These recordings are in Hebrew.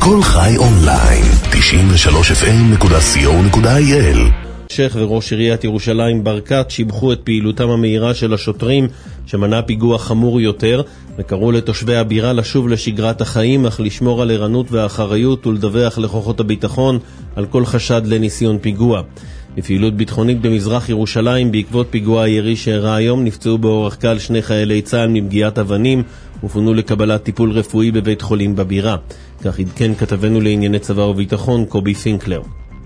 כל חי אונליין, 93fm.co.il. שייח וראש עיריית ירושלים ברקת שיבחו את פעילותם המהירה של השוטרים שמנע פיגוע חמור יותר, וקראו לתושבי הבירה לשוב לשגרת החיים, אך לשמור על ערנות ואחריות ולדווח לכוחות הביטחון על כל חשד לניסיון פיגוע. בפעילות ביטחונית במזרח ירושלים בעקבות פיגוע הירי שאירע היום נפצעו באורח קל 2 חיילי צה"ל מפגיעת אבנים ופונו לקבלת טיפול רפואי בבית חולים בבירה. כך עדכן כתבנו לענייני צבא וביטחון קובי פינקלר.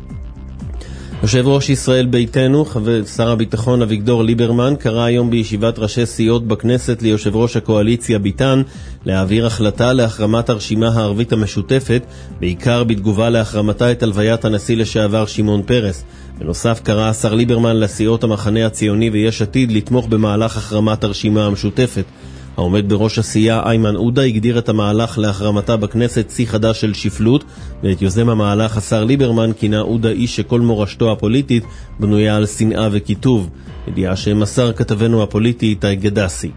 יושב ראש ישראל ביתנו, שר הביטחון אביגדור ליברמן, קרא היום בישיבת ראשי סיעות בכנסת ליושב ראש הקואליציה ביטן להעביר החלטה להחרמת הרשימה הערבית המשותפת, בעיקר בתגובה להחרמתה את הלוויית הנשיא לשעבר שמעון פרס. בנוסף קרא השר ליברמן לסיעות המחנה הציוני ויש עתיד לתמוך במהלך החרמת הרשימה המשותפת. העומד בראש הסיעה איימן עודה הגדיר את המהלך להחרמתה בכנסת שיא חדש של שפלות, ואת יוזם המהלך השר ליברמן כינה עודה איש שכל מורשתו הפוליטית בנויה על שנאה וכיתוב. ידיעה שמסר כתבנו הפוליטי איתי גדסי.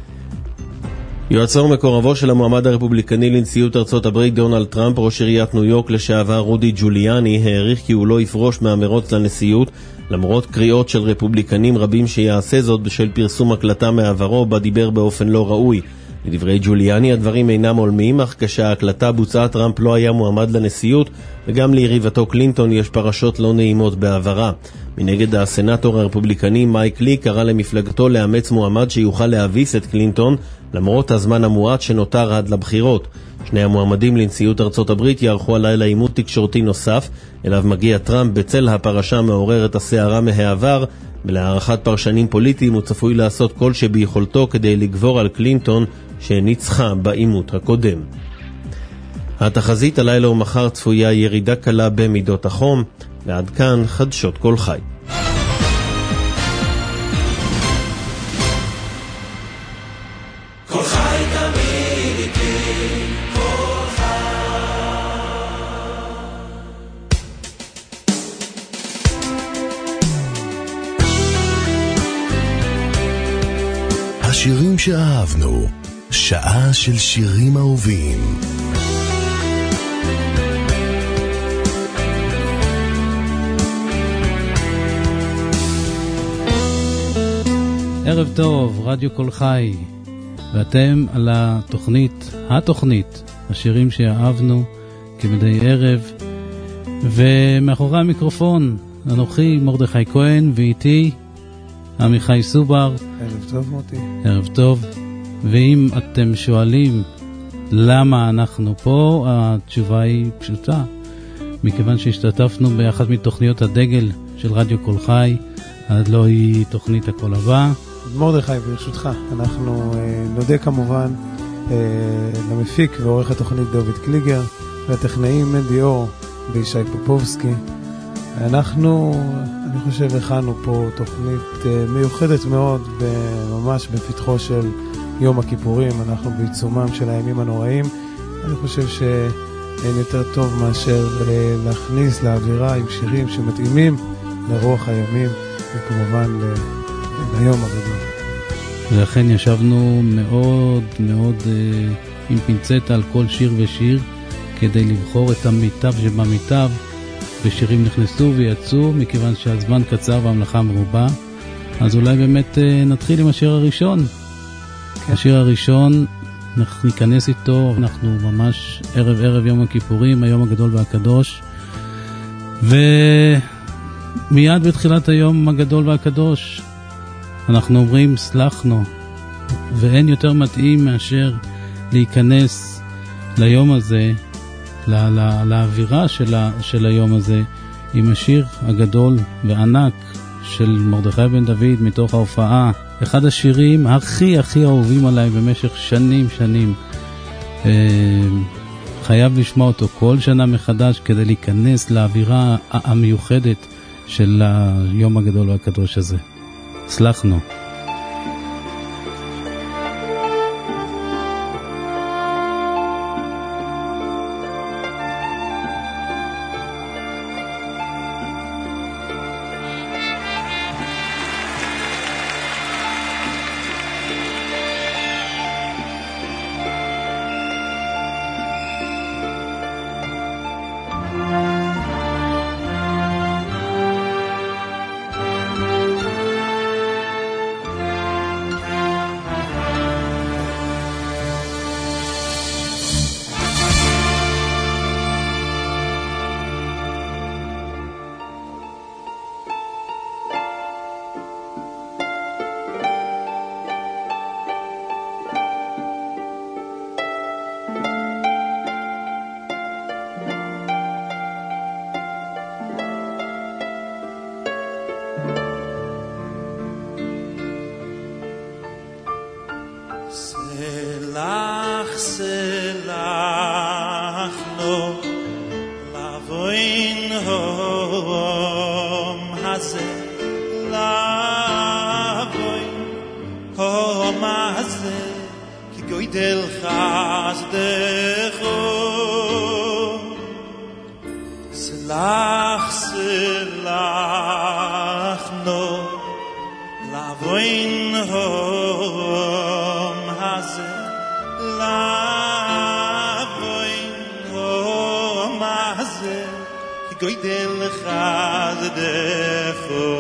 יועצו ומקורבו של המועמד הרפובליקני לנשיאות ארצות הברית דונלד טראמפ, ראש עיריית ניו יורק לשעבר רודי ג'וליאני, העריך כי הוא לא יפרוש מהמרוץ לנשיאות, למרות קריאות של רפובליקנים רבים שיעשה זאת בשל פרסום הקלטה מעברו בה דיבר באופן לא ראוי. לדברי ג'וליאני הדברים אינם עולמיים, אך כשההקלטה בוצעה טראמפ לא היה מועמד לנשיאות, וגם ליריבתו קלינטון יש פרשות לא נעימות בעברה. מנגד הסנאטור הרפובליקני מייק לי קרא למפלגתו לאמץ מועמד שיוכל להביס את קלינטון למרות הזמן המועט שנותר עד לבחירות. שני המועמדים לנשיאות ארצות הברית יערכו הלילה עימות תקשורתי נוסף, אליו מגיע טראמפ בצל הפרשה מעוררת הסערה מהעבר, ולהערכת פרשנים פוליטיים הוא צפוי לעשות כל שביכולתו כדי לגבור על קלינטון שניצחה בעימות הקודם. התחזית הלילה ומחר צפויה ירידה קלה במידות החום, ועד כאן חדשות כל חי. שירים שאהבנו, שעה של שירים אהובים. ערב טוב, רדיו כל חי, ואתם על התוכנית, השירים שאהבנו כמדי ערב, ומאחורי המיקרופון אנוכי מרדכי כהן ואיתי עמיחי סובר. ערב טוב מוטי. ערב טוב. ואם אתם שואלים למה אנחנו פה, התשובה היא פשוטה, מכיוון שהשתתפנו באחת מתוכניות הדגל של רדיו כל חי, עד לא היא תוכנית הכל הבא. מרדכי, ברשותך, אנחנו נודה כמובן למפיק ועורך התוכנית דוד קליגר, והטכנאים מנדי אור וישי פופובסקי. אני חושב הכנו פה תוכנית מיוחדת מאוד, ממש בפתחו של יום הכיפורים. אנחנו בעיצומם של הימים הנוראים. אני חושב שאין יותר טוב מאשר להכניס לאווירה עם שירים שמתאימים לרוח הימים, וכמובן ליום הגדול. ולכן ישבנו מאוד מאוד עם פינצטה על כל שיר ושיר, כדי לבחור את המיטב שבמיטב, ושירים נכנסו ויצאו, מכיוון שהזמן קצר והמלאכה מרובה. אז אולי באמת נתחיל עם השיר הראשון. כן. השיר הראשון, אנחנו ניכנס איתו, אנחנו ממש ערב יום הכיפורים, היום הגדול והקדוש. ומיד בתחילת היום הגדול והקדוש, אנחנו אומרים סלחנו, ואין יותר מתאים מאשר להיכנס ליום הזה, לאווירה של היום הזה, עם השיר הגדול וענק של מרדכי בן דוד מתוך ההופעה, אחד השירים הכי אהובים עליי במשך שנים. חייב לשמוע אותו כל שנה מחדש כדי להיכנס לאווירה המיוחדת של היום הגדול והקדוש הזה. סלחנו. גוידל חסדךו סלח סלחנו לבוין הום הזה לבוין הום הזה גוידל חסדךו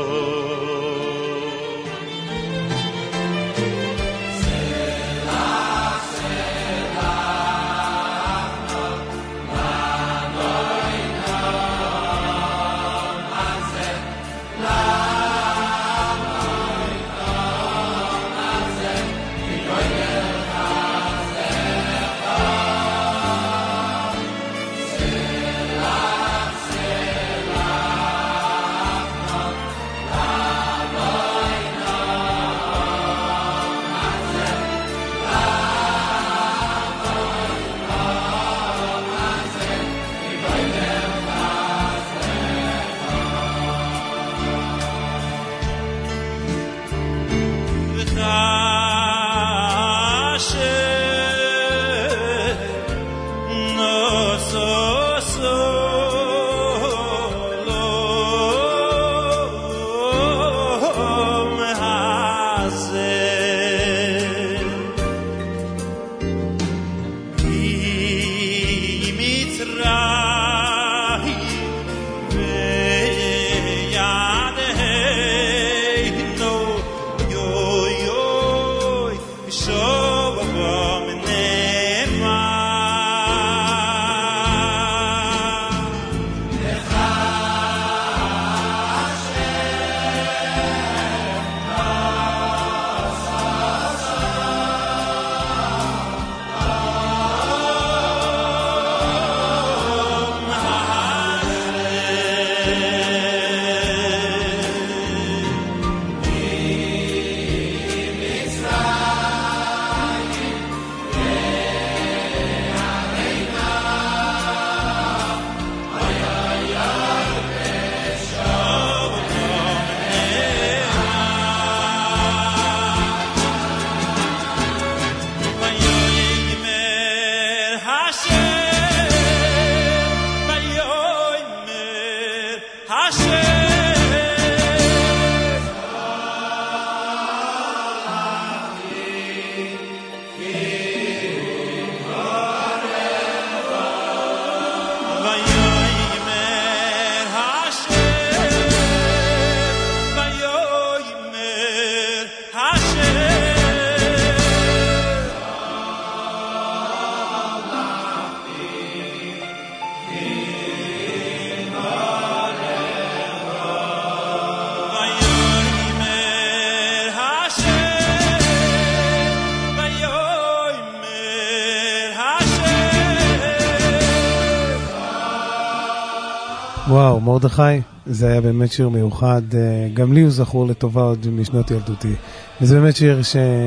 וואו, מרדכי, זה היה באמת שיר מיוחד, גם לי הוא זכור לטובה עוד משנות ילדותי. וזה באמת שיר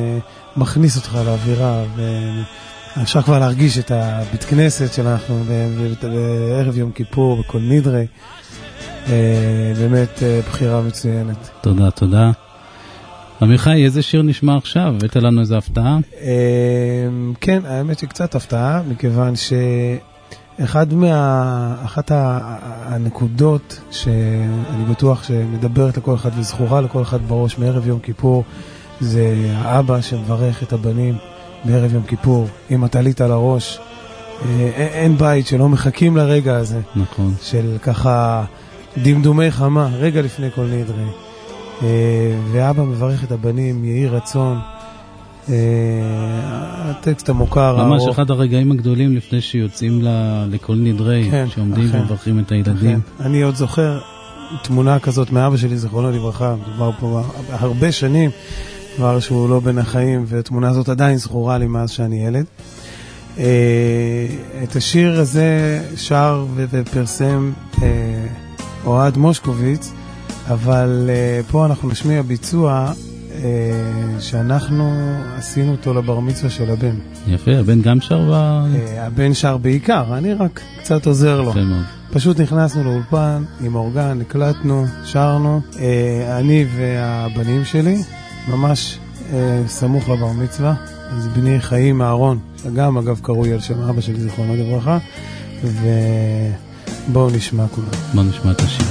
שמכניס אותך לאווירה, ואפשר כבר להרגיש את הבית כנסת שאנחנו בערב יום כיפור, בכל נדרי. באמת בחירה מצוינת. תודה, תודה. עמיחי, איזה שיר נשמע עכשיו? הבאת לנו איזו הפתעה? כן, האמת שקצת הפתעה, מכיוון אחת הנקודות שאני בטוח שמדברת לכל אחד וזכורה לכל אחד בראש מערב יום כיפור, זה האבא שמברך את הבנים בערב יום כיפור, אם אתה עלית על הראש. אין בית שלא מחכים לרגע הזה. נכון. של ככה דמדומי חמה, רגע לפני כל נדרי. ואבא מברך את הבנים, יהי רצון. הטקסט המוכר. ממש אחד הרגעים הגדולים לפני שיוצאים לכל נדרי, כן, שעומדים ומברכים את הילדים. כן. אני עוד זוכר תמונה כזאת מאבא שלי, זכרונו לברכה, מדובר פה הרבה שנים, כבר שהוא לא בין החיים, והתמונה הזאת עדיין זכורה לי מאז שאני ילד. את השיר הזה שר ופרסם אוהד מושקוביץ, אבל פה אנחנו נשמיע ביצוע שאנחנו עשינו אותו לבר מצווה של הבן. יפה, הבן גם שר? הבן שר בעיקר, אני רק קצת עוזר לו. פשוט נכנסנו לאולפן עם אורגן, הקלטנו, שרנו, אני והבנים שלי, ממש סמוך לבר מצווה. אז בני חיים אהרון, גם אגב קרוי על שם אבא שלי זיכרונו לברכה, ובואו נשמע כולם. בואו נשמע את השיר.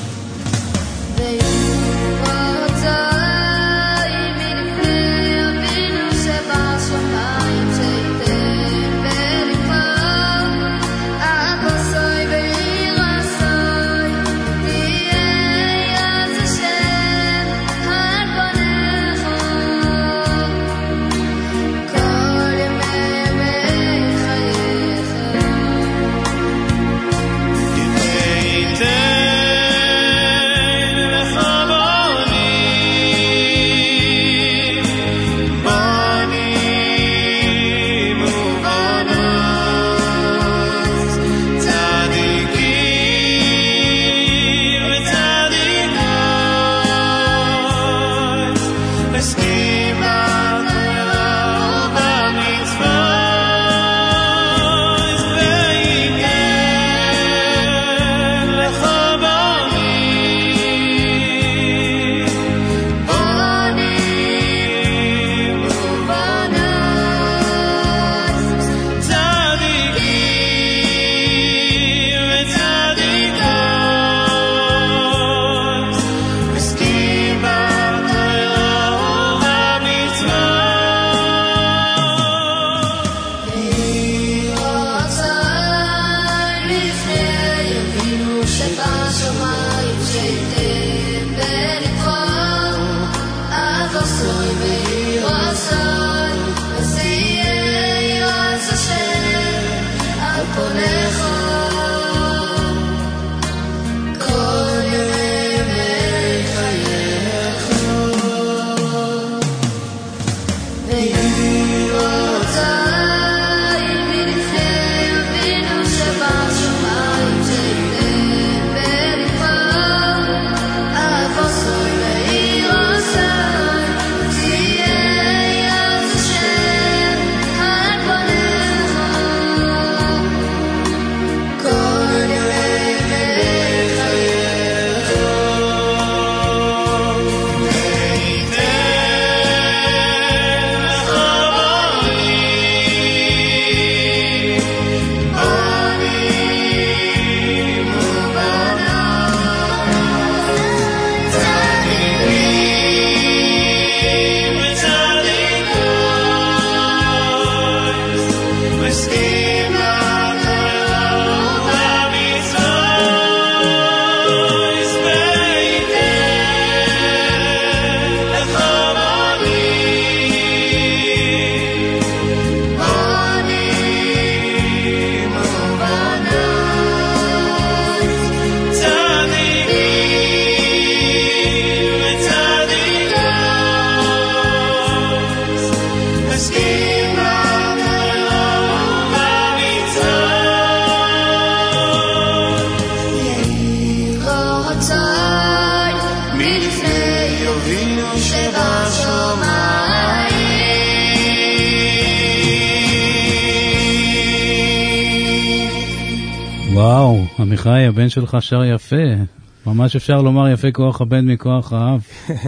וואו, עמיחי, הבן שלך שר יפה. ממש אפשר לומר יפה כוח הבן מכוח האב.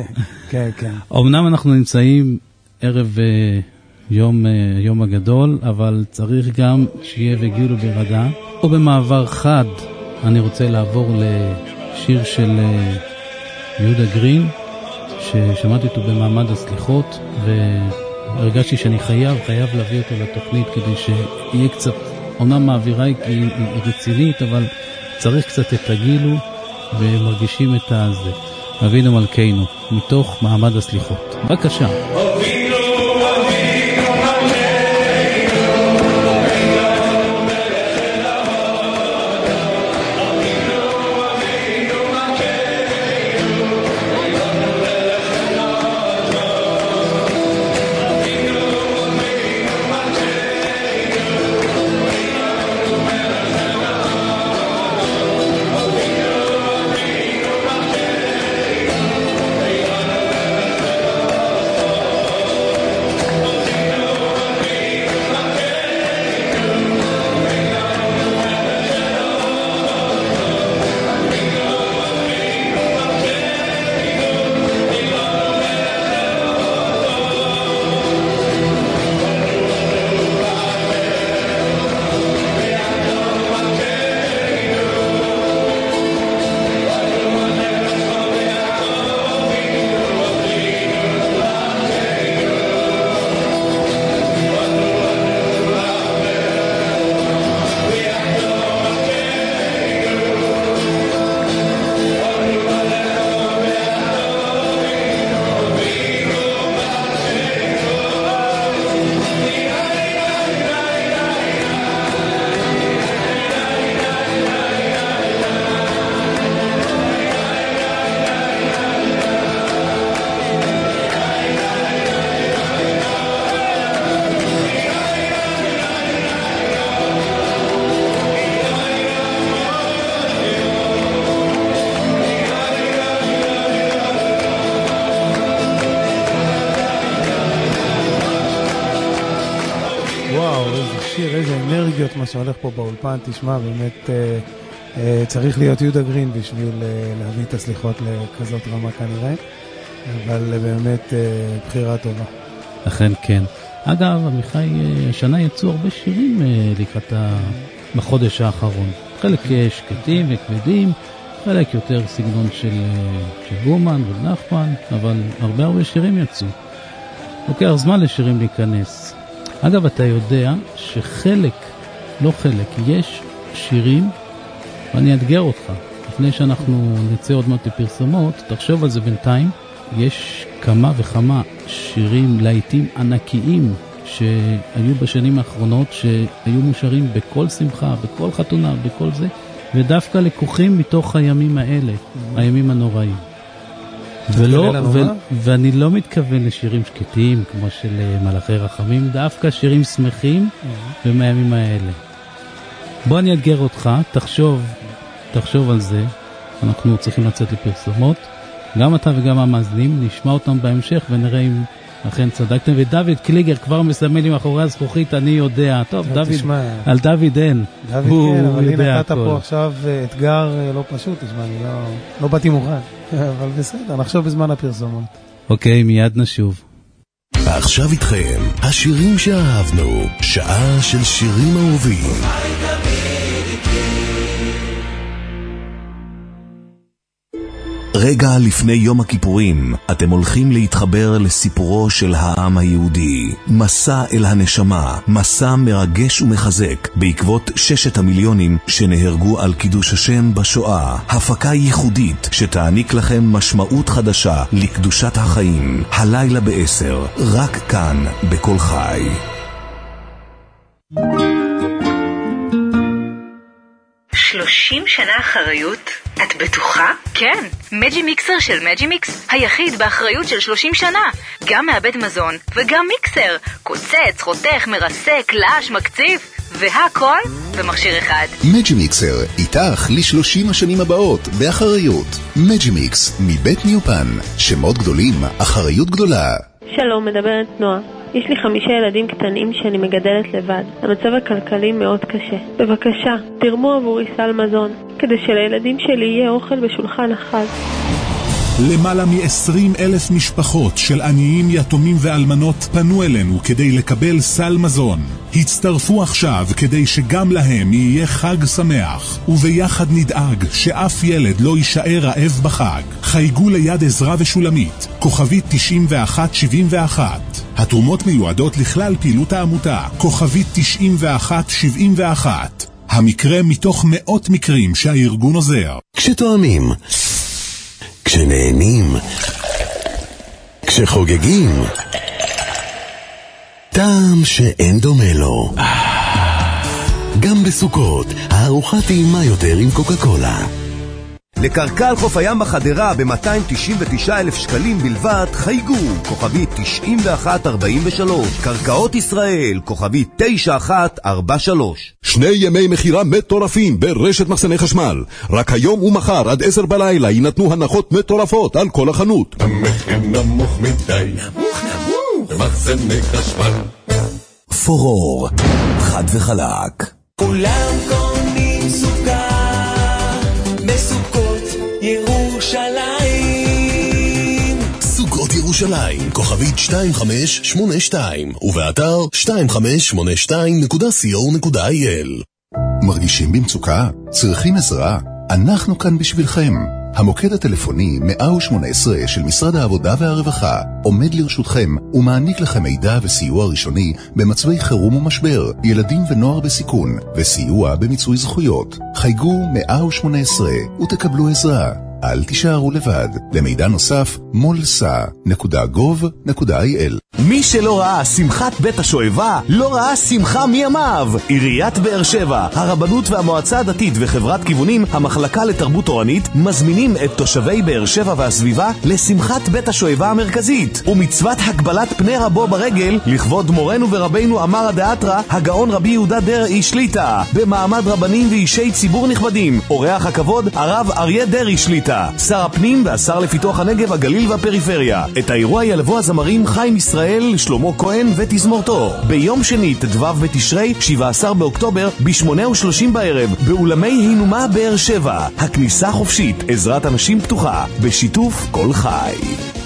כן, כן. אמנם אנחנו נמצאים ערב יום הגדול, אבל צריך גם שיהיה וגילו ברדה. או במעבר חד, אני רוצה לעבור לשיר של יהודה גרין, ששמעתי אותו במעמד הסליחות, והרגשתי שאני חייב להביא אותו לתוכנית, כדי שיהיה קצת, אומנם מעבירה היא רצינית, אבל צריך קצת את הגילו, ומרגישים את הזה. אבינו מלכנו, מתוך מעמד הסליחות. בבקשה. Oh מה שהולך פה באולפן, תשמע, באמת צריך להיות יהודה גרין בשביל להביא את הסליחות לכזאת רמה כנראה, אבל באמת בחירה טובה. אכן כן. אגב, עמיחי, השנה יצאו הרבה שירים לקראת בחודש האחרון. חלק שקטים וכבדים, חלק יותר סגנון של אומן ונחמן, אבל הרבה שירים יצאו. לוקח זמן לשירים להיכנס. אגב, אתה יודע שחלק, לא חלק, יש שירים, ואני אתגר אותך, לפני שאנחנו נצא עוד מעט לפרסומות, תחשוב על זה בינתיים, יש כמה וכמה שירים, להיטים ענקיים, שהיו בשנים האחרונות, שהיו מושרים בכל שמחה, בכל חתונה, בכל זה, ודווקא לקוחים מתוך הימים האלה, הימים הנוראים. ואני לא מתכוון לשירים שקטים, כמו של מלאכי רחמים, דווקא שירים שמחים ומהימים האלה. בוא אני אתגר אותך, תחשוב על זה, אנחנו צריכים לצאת לפרסומות, גם אתה וגם המאזינים, נשמע אותם בהמשך ונראה אם אכן צדקתם. ודוד קליגר כבר מסמל לי מאחורי הזכוכית, אני יודע. טוב, דוד, על דוד אין. דוד כן, אבל הנה נתת פה עכשיו אתגר לא פשוט, תשמע, אני לא באתי מוכן, אבל בסדר, נחשוב בזמן הפרסומות. אוקיי, מיד נשוב. עכשיו איתכם, השירים שאהבנו, שעה של שירים אהובים. רגע לפני יום הכיפורים, אתם הולכים להתחבר לסיפורו של העם היהודי. מסע אל הנשמה, מסע מרגש ומחזק, בעקבות 6 המיליונים שנהרגו על קידוש השם בשואה. הפקה ייחודית שתעניק לכם משמעות חדשה לקדושת החיים. הלילה ב10, רק כאן, בכל חי. ש30 שנה אחריות? את בטוחה? כן, מג'י מיקסר של מג'י מיקס, היחיד באחריות של 30 שנה. גם מעבד מזון וגם מיקסר. קוצץ, חותך, מרסק, לאש, מקציף, והכל במכשיר אחד. מג'י מיקסר, איתך ל30 השנים הבאות, באחריות. מג'י מיקס, מבית ניופן. שמות גדולים, אחריות גדולה. שלום, מדברת נועה. יש לי 5 ילדים קטנים שאני מגדלת לבד. המצב הכלכלי מאוד קשה. בבקשה, תרמו עבורי סל מזון, כדי שלילדים שלי יהיה אוכל בשולחן החג. למעלה מ20,000 משפחות של עניים, יתומים ואלמנות פנו אלינו כדי לקבל סל מזון. הצטרפו עכשיו כדי שגם להם יהיה חג שמח, וביחד נדאג שאף ילד לא יישאר רעב בחג. חייגו ליד עזרה ושולמית, כוכבית 9171. התרומות מיועדות לכלל פעילות העמותה, כוכבית 9171. המקרה מתוך מאות מקרים שהארגון עוזר. כשתואמים, כשנהנים, כשחוגגים, טעם שאין דומה לו. גם בסוכות, הארוחה טעימה יותר עם קוקה קולה. לקרקל חוף הים בחדרה ב-299,000 שקלים בלבד, חייגו, כוכבית 9143. קרקעות ישראל, כוכבית 9143. 2 ימי מחירה מטורפים ברשת מחסני חשמל. רק היום ומחר עד 10 בלילה יינתנו הנחות מטורפות על כל החנות. המחיר נמוך מדי, נמוך במחסני חשמל. פורור, חד וחלק. כולם קונים סוכה בסוכות ירושלים. סוכות ירושלים, כוכבית 2582, ובאתר 2582.co.il. מרגישים במצוקה? צריכים עזרה? אנחנו כאן בשבילכם. המוקד הטלפוני 118 של משרד העבודה והרווחה עומד לרשותכם ומעניק לכם מידע וסיוע ראשוני במצבי חירום ומשבר, ילדים ונוער בסיכון, וסיוע במיצוי זכויות. חייגו 118 ותקבלו עזרה. אל תישארו לבד. למידע נוסף, molsa.gov.il. מי שלא ראה שמחת בית השואבה, לא ראה שמחה מימיו. עיריית באר שבע, הרבנות והמועצה הדתית וחברת כיוונים, המחלקה לתרבות תורנית, מזמינים את תושבי באר שבע והסביבה לשמחת בית השואבה המרכזית, ומצוות הגבלת פני רבו ברגל לכבוד מורנו ורבינו אמר הדאתרא, הגאון רבי יהודה דרעי שליטה, במעמד רבנים ואישי ציבור נכבדים. אורח הכבוד, הרב אריה דרעי שליטה. הקליטה, שר הפנים והשר לפיתוח הנגב, הגליל והפריפריה. את האירוע ילוו הזמרים חיים ישראל, שלמה כהן ותזמורתו. ביום שני, ט"ו בתשרי, 17 באוקטובר, ב-8:30 בערב, באולמי הינומה באר שבע. הכניסה חופשית, עזרת אנשים פתוחה, בשיתוף כל חי.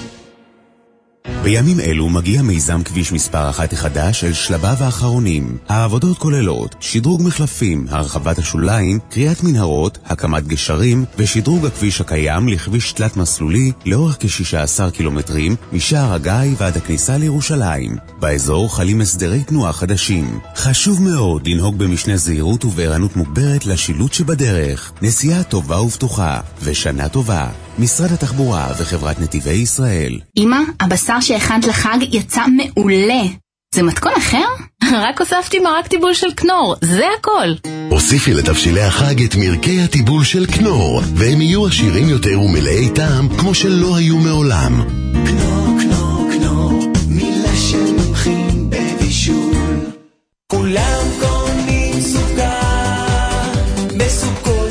בימים אלו מגיע מיזם כביש מספר 1 החדש אל שלביו האחרונים. העבודות כוללות שדרוג מחלפים, הרחבת השוליים, קריאת מנהרות, הקמת גשרים ושדרוג הכביש הקיים לכביש תלת מסלולי לאורך כ-16 קילומטרים משער הגיא ועד הכניסה לירושלים. באזור חלים הסדרי תנועה חדשים. חשוב מאוד לנהוג במשנה זהירות ובערנות מוגברת לשילוט שבדרך. נסיעה טובה ובטוחה ושנה טובה. משרד התחבורה וחברת נתיבי ישראל. אמא, הבשר שהכנת לחג יצא מעולה. זה מתכון אחר? רק הוספתי מרק טיבול של כנור, זה הכל. הוסיפי לתבשילי החג את מרקי הטיבול של כנור, והם יהיו עשירים יותר ומלאי טעם כמו שלא היו מעולם. כנור, כנור, כנור, מילה של מומחים בבישול. כולם קונים סוכר בסוכות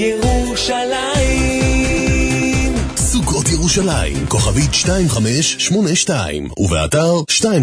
ירושלים. סוכות ירושלים, כוכבית 2582, ובאתר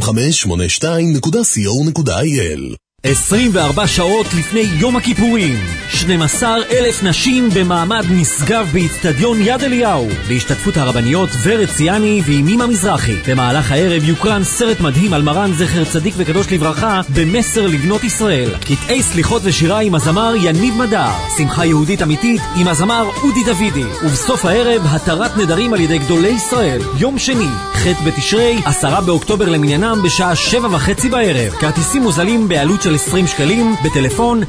2582.co.il. 24 שעות לפני יום הכיפורים, 12,000 נשים במעמד נשגב באצטדיון יד אליהו, בהשתתפות הרבניות ורד ציאני ואימים המזרחי. במהלך הערב יוקרן סרט מדהים על מרן זכר צדיק וקדוש לברכה במסר לבנות ישראל. קטעי סליחות ושירה עם הזמר יניב מדר, שמחה יהודית אמיתית עם הזמר אודי דוידי, ובסוף הערב התרת נדרים על ידי גדולי ישראל. יום שני, ח' בתשרי, 10 באוקטובר למניינם בשעה 7:30 בערב. כרטיסים מוזלים בעלות של 20 שקלים בטלפון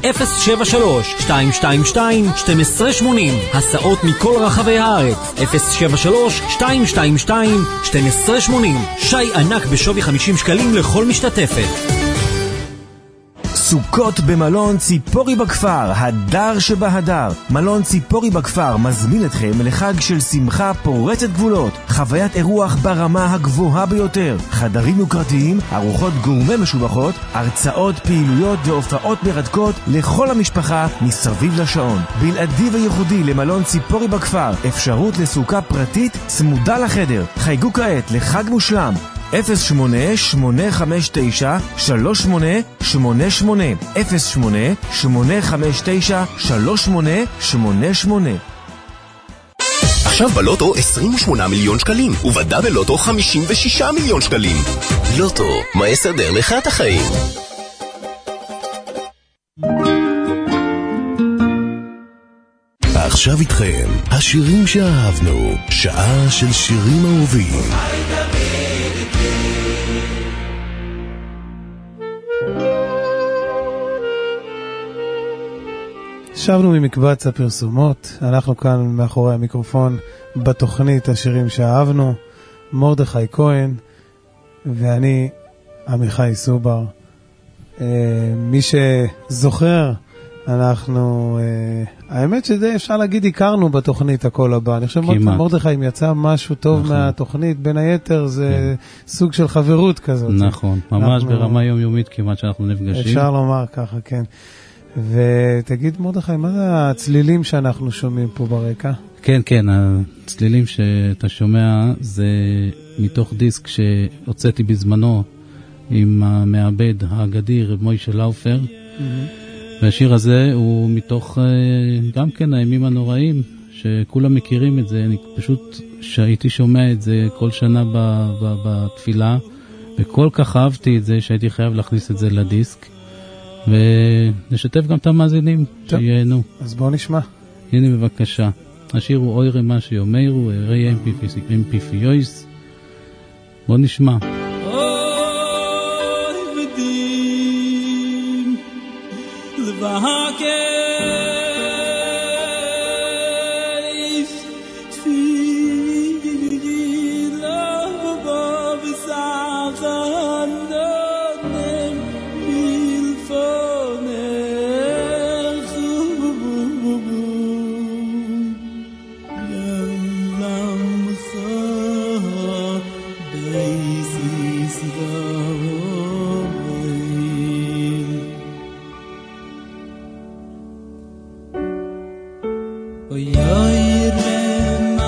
073-222-1280. הסעות מכל רחבי הארץ 073-222-1280. שי ענק בשווי 50 שקלים לכל משתתפת. סוכות במלון ציפורי בכפר, הדר שבהדר. מלון ציפורי בכפר מזמין אתכם לחג של שמחה פורצת גבולות, חוויית אירוח ברמה הגבוהה ביותר, חדרים יוקרתיים, ארוחות גורמה משובחות, הרצאות, פעילויות והופעות מרתקות לכל המשפחה מסביב לשעון. בלעדי וייחודי למלון ציפורי בכפר, אפשרות לסוכה פרטית צמודה לחדר. חייגו כעת לחג מושלם 08-859-3888 08-859-3888. עכשיו בלוטו 28 מיליון שקלים, ובדה בלוטו 56 מיליון שקלים. לוטו, מה יסדר לך את החיים? עכשיו איתכם, השירים שאהבנו, שעה של שירים אהובים. שבנו ממקבץ הפרסומות, אנחנו כאן מאחורי המיקרופון בתוכנית השירים שאהבנו, מרדכי כהן ואני עמיחי סובר. מי שזוכר, אנחנו, האמת שזה אפשר להגיד הכרנו בתוכנית הכל הבא. אני חושב מרדכי אם יצא משהו טוב מהתוכנית, בין היתר זה סוג של חברות כזאת. נכון, ממש ברמה יומיומית כמעט שאנחנו נפגשים. אפשר לומר ככה, כן. ותגיד מרדכי, מה זה הצלילים שאנחנו שומעים פה ברקע? כן, כן, הצלילים שאתה שומע זה מתוך דיסק שהוצאתי בזמנו עם המעבד האגדי רב מוישה לאופר. והשיר הזה הוא מתוך גם כן הימים הנוראים שכולם מכירים את זה. אני פשוט שהייתי שומע את זה כל שנה בתפילה, וכל כך אהבתי את זה שהייתי חייב להכניס את זה לדיסק, ונשתף גם את המאזינים שיהנו. אז בואו נשמע. הנה בבקשה, השיר הוא אוי רמה שיומרו ראי אמפיפיויס. בואו נשמע. Oy oy rem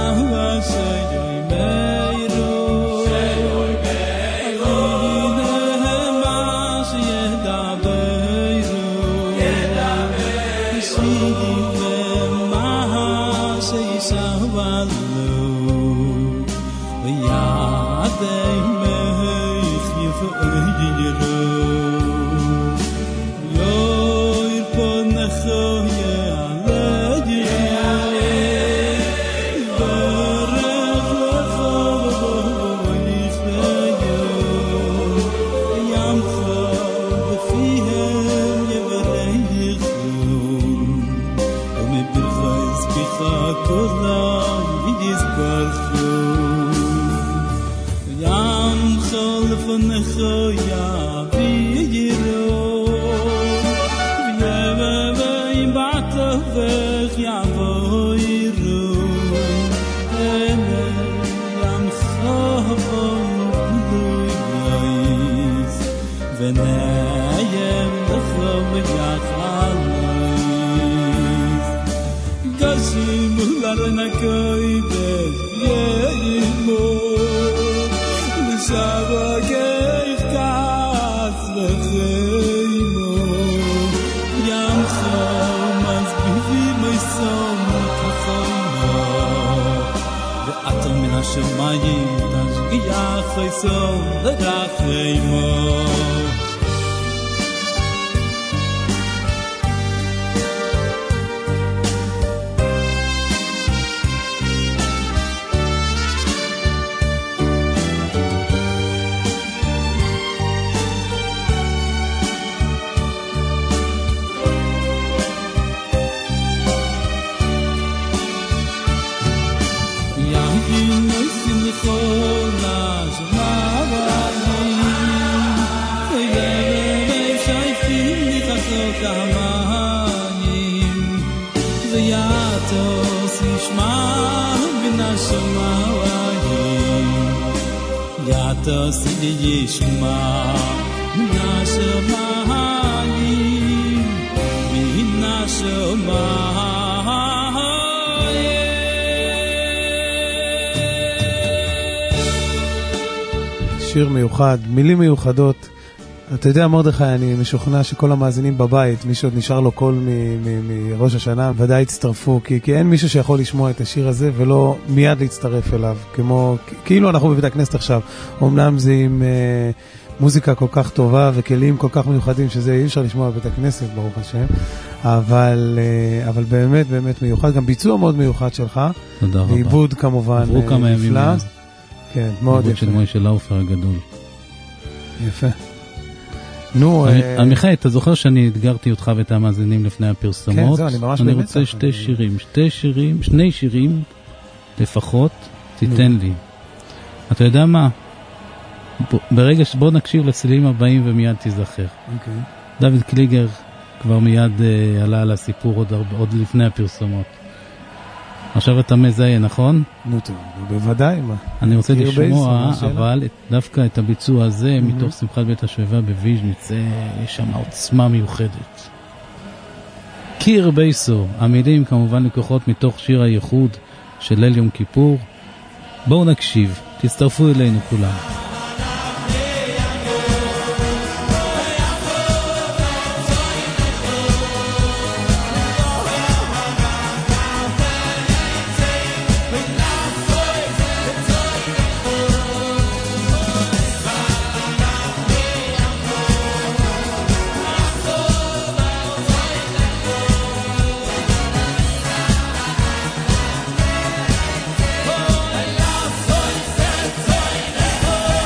שיר מיוחד, מילים מיוחדות. אתה יודע, מרדכי, אני משוכנע שכל המאזינים בבית, מי שעוד נשאר לו קול מראש השנה, ודאי הצטרפו, כי אין מישהו שיכול לשמוע את השיר הזה ולא מיד להצטרף אליו, כאילו אנחנו בבית הכנסת עכשיו. אומנם זה עם מוזיקה כל כך טובה וכלים כל כך מיוחדים, שזה אי אפשר לשמוע בבית הכנסת, ברוך השם, אבל באמת באמת מיוחד, גם ביצוע מאוד מיוחד שלך. תודה רבה. ועיבוד כמובן נפלא. עברו כמה ימים מאז. כן, מאוד יפה. של מוישה לאופר הגדול. יפה. נו, עמיחי, אתה זוכר שאני אתגרתי אותך ואת המאזינים לפני הפרסומות? כן, זהו, אני רוצה שני שירים לפחות, תיתן לי. אתה יודע מה? ברגע שבוא נקשיב לצלילים הבאים ומיד תיזכר. דוד קליגר כבר מיד עלה על הסיפור עוד לפני הפרסומות. עכשיו אתה מזהה, נכון? נו טוב, בוודאי. אני רוצה לשמוע, אבל דווקא את הביצוע הזה, מתוך שמחת בית השואבה בוויז'ניץ, יש שם עוצמה מיוחדת. קיר בייסו, המילים כמובן לקוחות מתוך שיר הייחוד של ליל יום כיפור. בואו נקשיב, תצטרפו אלינו כולם. Oh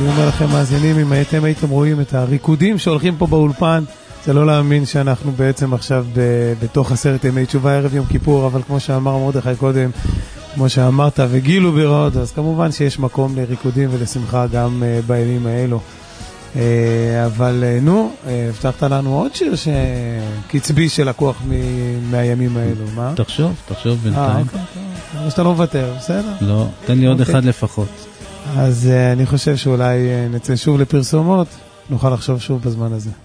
אני אומר לכם, מאזינים, אם הייתם רואים את הריקודים שהולכים פה באולפן, זה לא להאמין שאנחנו בעצם עכשיו בתוך 10 ימי תשובה ערב יום כיפור, אבל כמו שאמר מרדכי קודם, כמו שאמרת, וגילו בירות, אז כמובן שיש מקום לריקודים ולשמחה גם בימים האלו. אבל נו, הבטחת לנו עוד שיר קצבי שלקוח מהימים האלו, מה? תחשוב בינתיים. אבל שאתה לא מוותר, בסדר? לא, תן לי עוד אחד לפחות. אז אני חושב שאולי נצא שוב לפרסומות, נוכל לחשוב שוב בזמן הזה.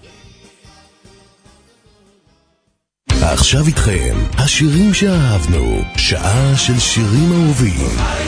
עכשיו איתכם, השירים שאהבנו, שעה של שירים אהובים.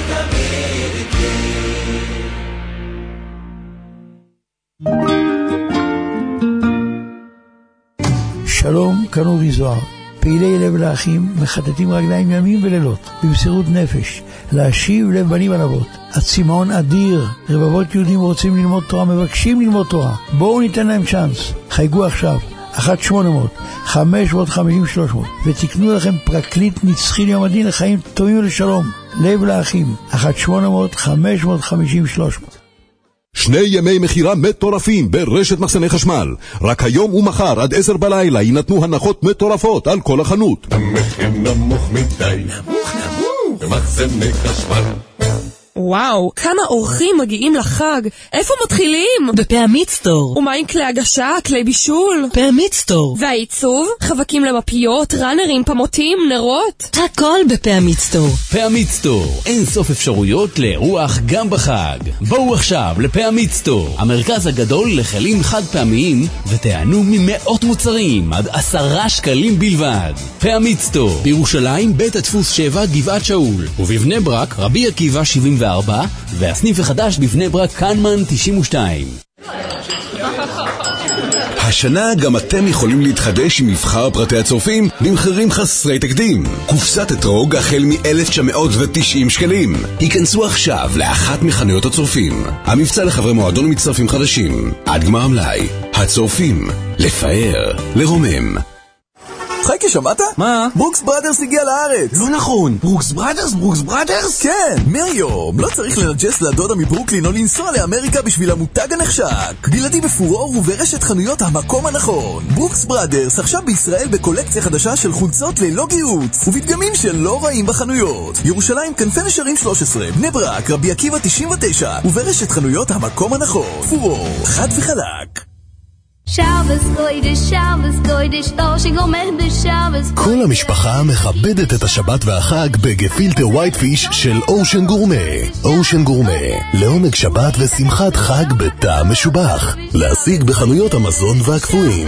שלום, כאן אורי זוהר. פעילי לב לאחים מחטטים רגליים ימים ולילות, במסירות נפש, להשיב לב בנים על אבות. הצמאון אדיר, רבבות יהודים רוצים ללמוד תורה, מבקשים ללמוד תורה. בואו ניתן להם צ'אנס. חייגו עכשיו, 1-800-550-300, ותקנו לכם פרקליט נצחי ליום הדין לחיים טובים ולשלום. לב לאחים, 1-800-550-300. 2 ימי מחירה מטורפים ברשת מחסני חשמל. רק היום ומחר עד 10 בלילה יינתנו הנחות מטורפות על כל החנות. המחיר נמוך מדי, נמוך במחסני חשמל. וואו, כמה אורחים מגיעים לחג. איפה מתחילים? בפעמית סטור. ומה עם כלי הגשה, כלי בישול? פעמית סטור. והעיצוב? חבקים למפיות, ראנרים, פמוטים, נרות? הכל בפעמית סטור. פעמית סטור, אין סוף אפשרויות לאירוח גם בחג. בואו עכשיו לפעמית סטור, המרכז הגדול לכלים חד פעמיים, ותענו ממאות מוצרים עד 10 שקלים בלבד. פעמית סטור, בירושלים בית הדפוס 7 גבעת שאול, ובבני ברק רבי עקיבא 74, והסניף החדש בבני ברק קנמן 92. השנה גם אתם יכולים להתחדש עם מבחר פרטי הצורפים במחירים חסרי תקדים. קופסת אתרוג החל מ-1990 שקלים. היכנסו עכשיו לאחת מחנויות הצורפים. המבצע לחברי מועדון מצטרפים חדשים. עד גמר המלאי. הצורפים. לפאר. לרומם. חייקי, שמעת? מה? ברוקס בראדרס הגיע לארץ. לא נכון, ברוקס בראדרס? ברוקס בראדרס? כן, מהיום לא צריך לנג'ס לדודה מברוקלין או לנסוע לאמריקה בשביל המותג הנחשק. בלעדי בפורור וברשת חנויות המקום הנכון. ברוקס בראדרס עכשיו בישראל בקולקציה חדשה של חולצות ללא גיוץ ובדגמים שלא רעים בחנויות. ירושלים כנפי נשרים 13, בני ברק רבי עקיבא 99 וברשת חנויות המקום הנכון. פורור, חד וחלק. כל המשפחה מכבדת את השבת והחג בגפילטר ווייט פיש של אושן גורמה. אושן גורמה, לעומק שבת ושמחת חג בטעם משובח. להשיג בחנויות המזון והקפואים.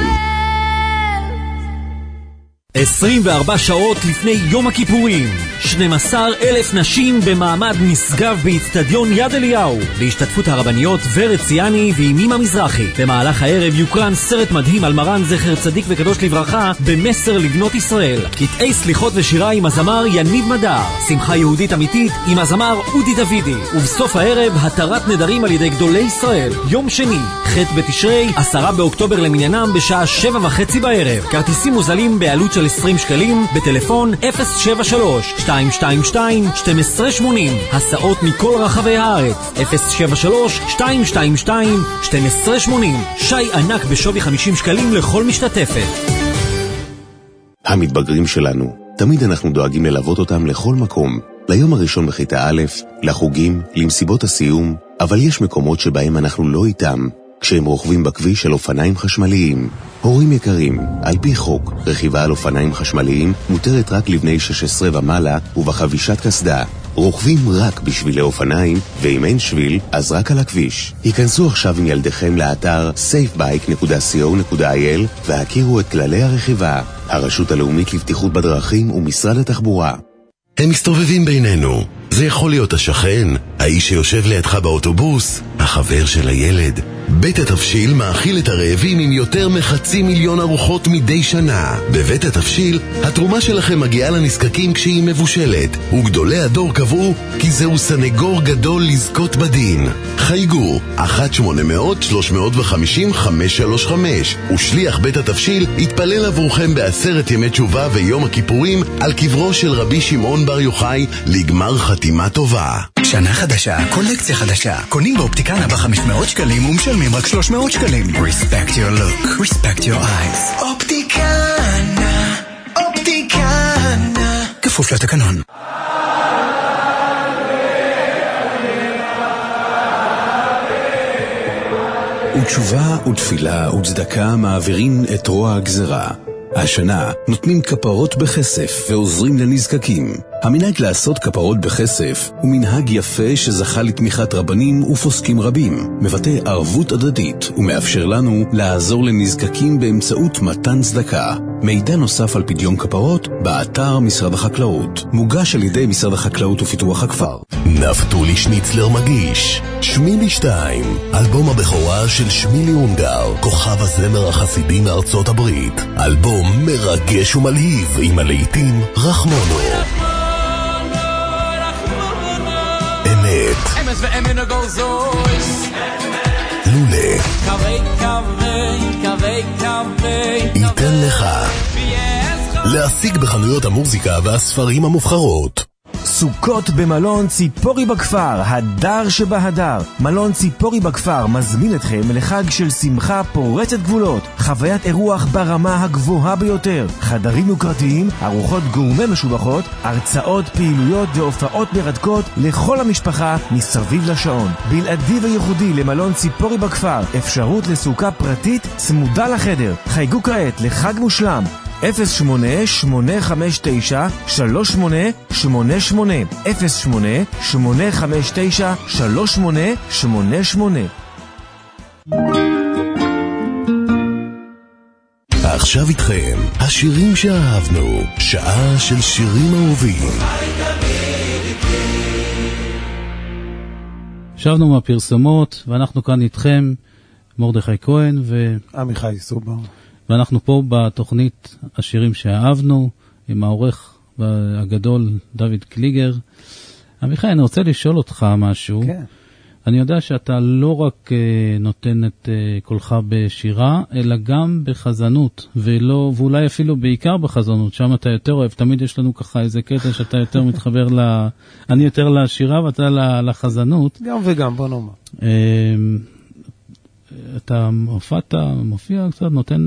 24 שעות לפני יום הכיפורים, 12,000 נשים במעמד נשגב באצטדיון יד אליהו, בהשתתפות הרבניות ורד ציאני וימים המזרחי. במהלך הערב יוקרן סרט מדהים על מרן זכר צדיק וקדוש לברכה במסר לבנות ישראל, קטעי סליחות ושירה עם הזמר יניב מדר, שמחה יהודית אמיתית עם הזמר אודי דוידי, ובסוף הערב התרת נדרים על ידי גדולי ישראל. יום שני, ח' בתשרי, 10 באוקטובר למניינם בשעה 7:30 בערב. כרטיסים מוזלים בעלות של 20 שקלים בטלפון 073-222-1280. הסעות מכל רחבי הארץ 073-222-1280. שי ענק בשווי 50 שקלים לכל משתתפת. המתבגרים שלנו, תמיד אנחנו דואגים ללוות אותם לכל מקום, ליום הראשון בכיתה א', לחוגים, למסיבות הסיום, אבל יש מקומות שבהם אנחנו לא איתם, כשהם רוכבים בכביש של אופניים חשמליים. הורים יקרים, על פי חוק, רכיבה על אופניים חשמליים מותרת רק לבני 16 ומעלה ובחבישת קסדה. רוכבים רק בשבילי אופניים, ואם אין שביל, אז רק על הכביש. היכנסו עכשיו עם ילדיכם לאתר safebike.co.il והכירו את כללי הרכיבה. הרשות הלאומית לבטיחות בדרכים ומשרד התחבורה. הם מסתובבים בינינו. זה יכול להיות השכן, האיש שיושב לידך באוטובוס, החבר של הילד. בית התבשיל מאכיל את הרעבים עם יותר מ500,000 ארוחות מדי שנה. בבית התבשיל, התרומה שלכם מגיעה לנזקקים כשהיא מבושלת, וגדולי הדור קבעו כי זהו סנגור גדול לזכות בדין. חייגו 1-800-350-535, ושליח בית התבשיל יתפלל עבורכם ב10 ימי תשובה ויום הכיפורים על קברו של רבי שמעון בר יוחאי לגמר חתימה טובה. שנה חדשה, קולקציה חדשה. קונים באופטיקנה ב500 שקלים ומשלמים רק 300 שקלים. Respect your look, respect your eyes. אופטיקנה, אופטיקנה. כפוף לתקנון. ותשובה ותפילה וצדקה מעבירים את רוע הגזרה. השנה נותנים כפרות בכסף ועוזרים לנזקקים. המנהג לעשות כפרות בכסף הוא מנהג יפה שזכה לתמיכת רבנים ופוסקים רבים, מבטא ערבות הדדית ומאפשר לנו לעזור לנזקקים באמצעות מתן צדקה. מידע נוסף על פדיון כפרות באתר משרד החקלאות, מוגש על ידי משרד החקלאות ופיתוח הכפר. נפתולי שניצלר מגיש שמילי 2, אלבום הבכורה של שמילי הונגר, כוכב הזמר החסידי מארצות הברית. אלבום מרגש ומלהיב עם הלהיטים רחמונו, אמת, לולה, ייתן לך, להשיג בחנויות המוזיקה והספרים המובחרות. סוכות במלון ציפורי בכפר, הדר שבהדר. מלון ציפורי בכפר מזמין אתכם לחג של שמחה פורצת גבולות, חוויית אירוח ברמה הגבוהה ביותר, חדרים יוקרתיים, ארוחות גורמה משובחות, הרצאות, פעילויות והופעות מרתקות לכל המשפחה מסביב לשעון. בלעדי וייחודי למלון ציפורי בכפר, אפשרות לסוכה פרטית צמודה לחדר. חייגו כעת לחג מושלם 08-859-3888 08-859-3888. עכשיו איתכם השירים שאהבנו, שעה של שירים אהובים. שבנו מהפרסומות ואנחנו כאן איתכם, מרדכי כהן ועמיחי סובר, ואנחנו פה בתוכנית השירים שאהבנו עם העורך הגדול דוד קליגר. עמיחי, אני רוצה לשאול אותך משהו. כן. אני יודע שאתה לא רק נותן את קולך בשירה, אלא גם בחזנות, ואולי אפילו בעיקר בחזנות, שם אתה יותר אוהב. תמיד יש לנו ככה איזה קטע שאתה יותר מתחבר אני יותר לשירה ואתה לחזנות. גם וגם, בוא נאמר. אתה מופיע קצת, נותן...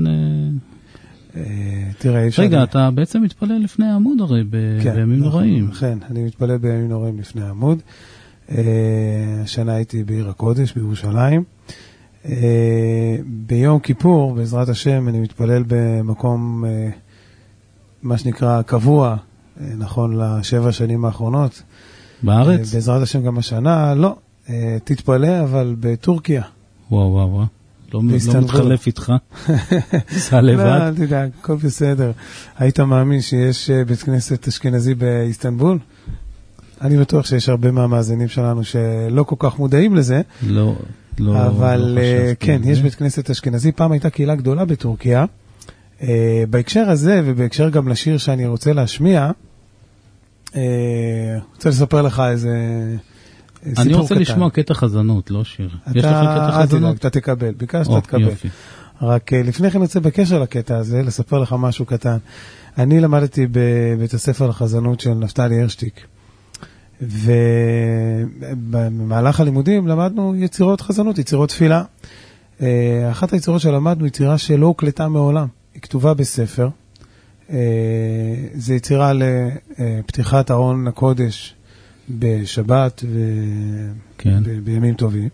תראה, רגע, אתה בעצם מתפלל לפני העמוד הרי בימים נוראים. כן, אני מתפלל בימים נוראים לפני העמוד. השנה הייתי בעיר הקודש, בירושלים. ביום כיפור, בעזרת השם, אני מתפלל במקום, מה שנקרא, קבוע, נכון ל7 שנים האחרונות. בארץ? בעזרת השם גם השנה, לא. תתפלא, אבל בטורקיה. וואו. לא מתחלף איתך. סע לבד. לא, אל תדאג, הכל בסדר. היית מאמין שיש בית כנסת אשכנזי באיסטנבול? אני בטוח שיש הרבה מהמאזינים שלנו שלא כל כך מודעים לזה. לא. אבל כן, יש בית כנסת אשכנזי. פעם הייתה קהילה גדולה בטורקיה. בהקשר הזה, ובהקשר גם לשיר שאני רוצה להשמיע, רוצה לספר לך איזה... אני רוצה לשמוע קטע חזנות, לא שיר. יש לך קטע חזנות? אתה תקבל, ביקשת, תקבל. רק לפני כן רוצה בקשר לקטע הזה, לספר לך משהו קטן. אני למדתי בבית הספר לחזנות של נפתלי הרשטיק, ובמהלך הלימודים למדנו יצירות חזנות, יצירות תפילה. אחת היצירות שלמדנו היא יצירה שלא הוקלטה מעולם, היא כתובה בספר. זו יצירה לפתיחת ארון הקודש, בשבת ובימים טובים.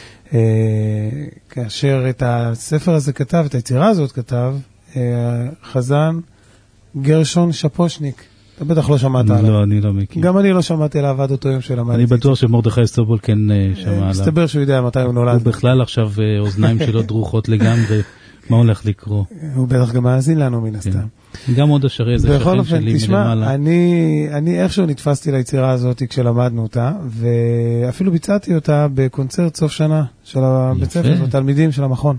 כאשר את הספר הזה כתב, את היצירה הזאת כתב, חזן גרשון שפושניק. אתה בטח לא שמעת עליו. לא, אני לא מכיר. גם אני לא שמעתי עליו עד אותו יום שלמדתי. אני בטוח שמרדכי סטובול כן שמע עליו. מסתבר שהוא יודע מתי הוא נולד. הוא בכלל עכשיו אוזניים שלו דרוכות לגמרי. מה הולך לקרוא? הוא בטח גם מאזין לנו מן הסתם. גם עוד השרי איזה בכל שכן אופן, שלי תשמע, מלמעלה. אני איכשהו נתפסתי ליצירה הזאת כשלמדנו אותה, ואפילו ביצעתי אותה בקונצרט סוף שנה של הבית ספר, התלמידים של המכון.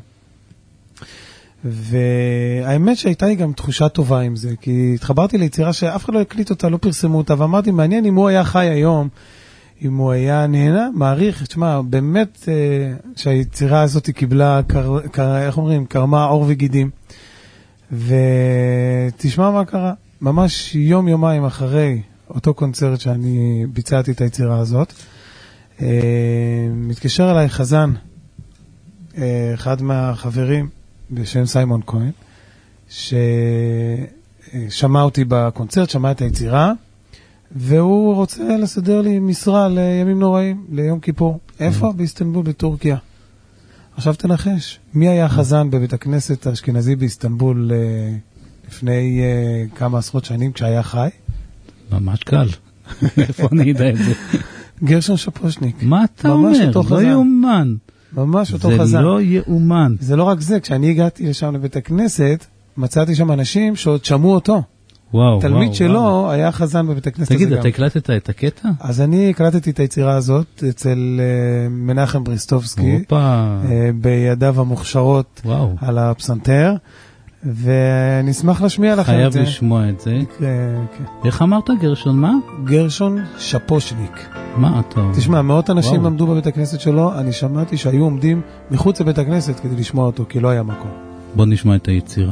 והאמת שהייתה לי גם תחושה טובה עם זה, כי התחברתי ליצירה שאף אחד לא הקליט אותה, לא פרסמו אותה, ואמרתי, מעניין אם הוא היה חי היום, אם הוא היה נהנה, מעריך, תשמע, באמת שהיצירה הזאת קיבלה, איך אומרים, קרמה עור וגידים. ותשמע מה קרה, ממש יומיים אחרי אותו קונצרט שאני ביצעתי את היצירה הזאת, מתקשר אליי חזן, אחד מהחברים בשם סיימון כהן, ששמע אותי בקונצרט, שמע את היצירה, והוא רוצה לסדר לי משרה לימים נוראים, ליום כיפור. איפה? באיסטנבול, בטורקיה. עכשיו תנחש, מי היה חזן בבית הכנסת האשכנזי באיסטנבול לפני כמה עשרות שנים כשהיה חי? ממש קל. איפה אני יודע את זה? גרשון שפושניק. מה אתה אומר? לא יאומן. ממש אותו חזן. זה לא יאומן. זה לא רק זה, כשאני הגעתי לשם לבית הכנסת, מצאתי שם אנשים שעוד שמעו אותו. וואו, תלמיד שלו היה חזן בבית הכנסת הזה גם. תגיד, אתה הקלטת את הקטע? אז אני הקלטתי את היצירה הזאת אצל מנחם בריסטובסקי, בידיו המוכשרות על הפסנתר, ואני אשמח להשמיע לכם את זה. חייב לשמוע את זה. איך אמרת גרשון מה? גרשון שפושניק. מה אתה? תשמע, מאות אנשים עמדו בבית הכנסת שלו, אני שמעתי שהיו עומדים מחוץ לבית הכנסת כדי לשמוע אותו, כי לא היה מקום. בוא נשמע את היצירה.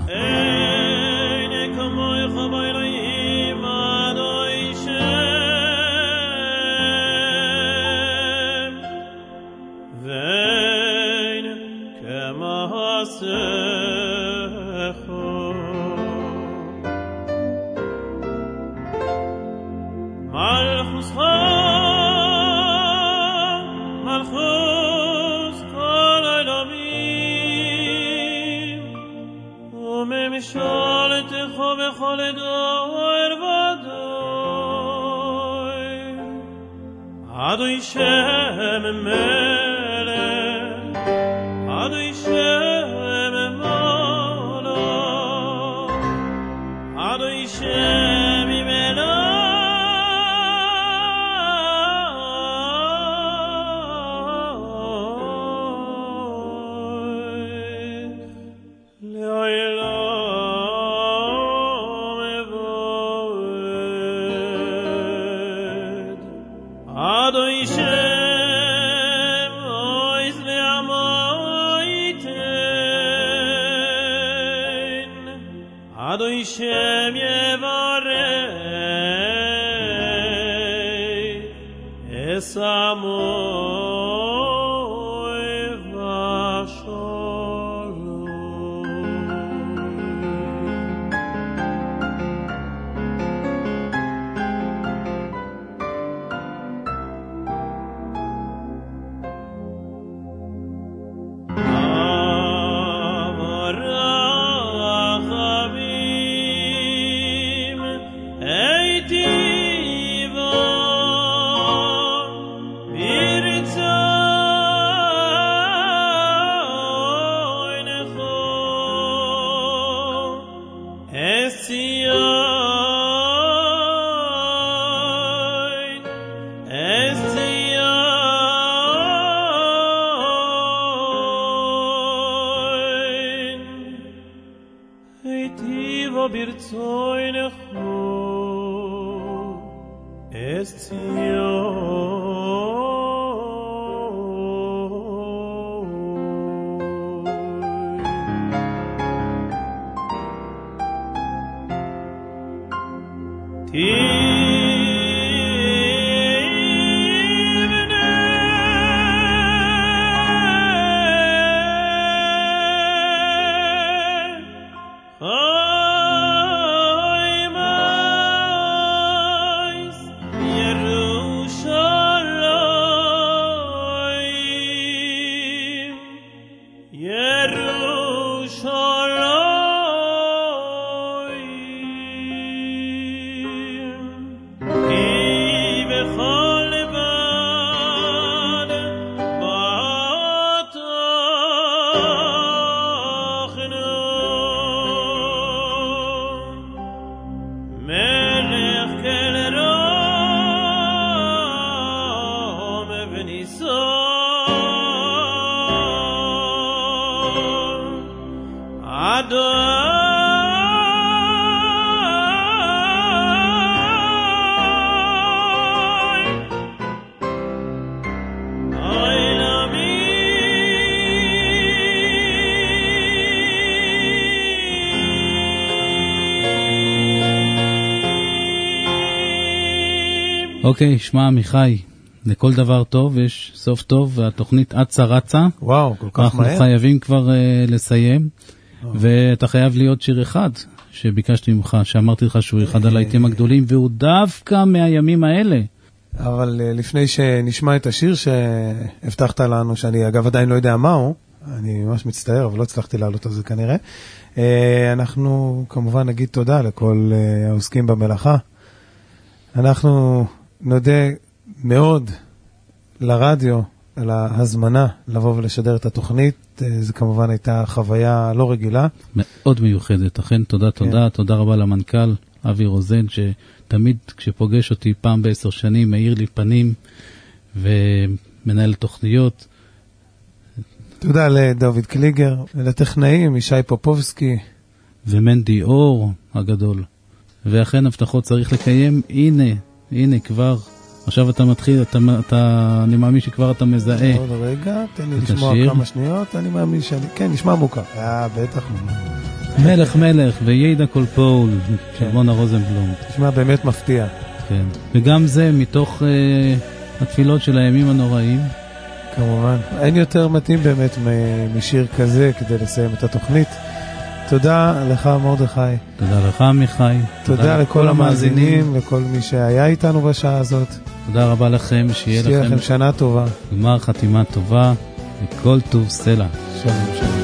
אוקיי, שמע עמיחי, לכל דבר טוב יש סוף טוב, והתוכנית אצה רצה. וואו, כל כך מהר. אנחנו חייבים כבר לסיים, ואתה חייב להיות שיר אחד שביקשתי ממך, שאמרתי לך שהוא אחד הלהיטים הגדולים, והוא דווקא מהימים האלה. אבל לפני שנשמע את השיר שהבטחת לנו, שאני אגב עדיין לא יודע מהו, אני ממש מצטער, אבל לא הצלחתי לעלות על זה כנראה, אנחנו כמובן נגיד תודה לכל העוסקים במלאכה. אנחנו נודה מאוד לרדיו, על ההזמנה לבוא ולשדר את התוכנית. זה כמובן הייתה חוויה לא רגילה. מאוד מיוחדת, אכן תודה, תודה, תודה רבה למנכ"ל אבי רוזן, שתמיד כשפוגש אותי פעם ב10 שנים, מאיר לי פנים ומנהל תוכניות. תודה לדוד קליגר, לטכנאים, ישי פופובסקי. ומנדי אור הגדול. ואכן הבטחות צריך לקיים, הנה כבר. עכשיו אתה מתחיל, אני מאמין שכבר אתה מזהה. עוד רגע, תן לי לשמוע כמה שניות, אני מאמין שאני, כן, נשמע מוכר. בטח. מלך מלך וידע כל פול, של מונה רוזנבלום. נשמע באמת מפתיע. כן, וגם זה מתוך התפילות של הימים הנוראים. כמובן, אין יותר מתאים באמת משיר כזה כדי לסיים את התוכנית. תודה לך מרדכי. תודה לך עמיחי. תודה לכל המאזינים, לכל מי שהיה איתנו בשעה הזאת. תודה רבה לכם, שיהיה לכם שנה טובה. גמר חתימה טובה, וכל טוב סלע. שלום שלום.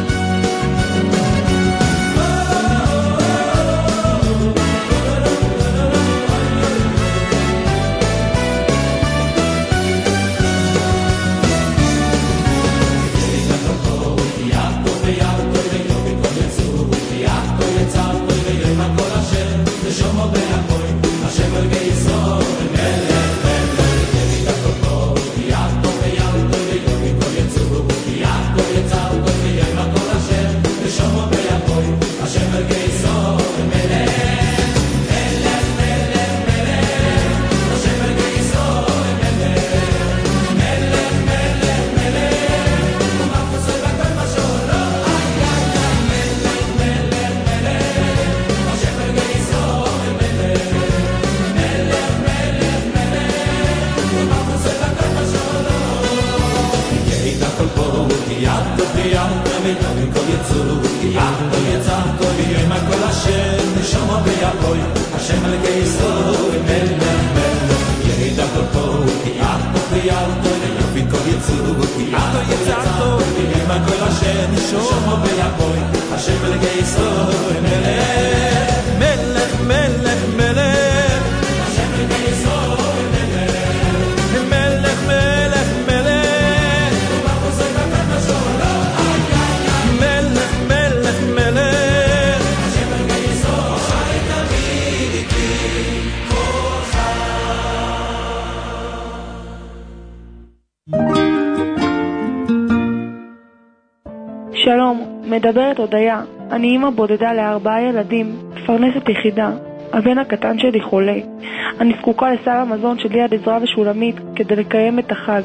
מדברת הודיה, אני אמא בודדה ל4 ילדים, מפרנסת יחידה. הבן הקטן שלי חולה. אני זקוקה לסל המזון של יד עזרא ושולמית כדי לקיים את החג.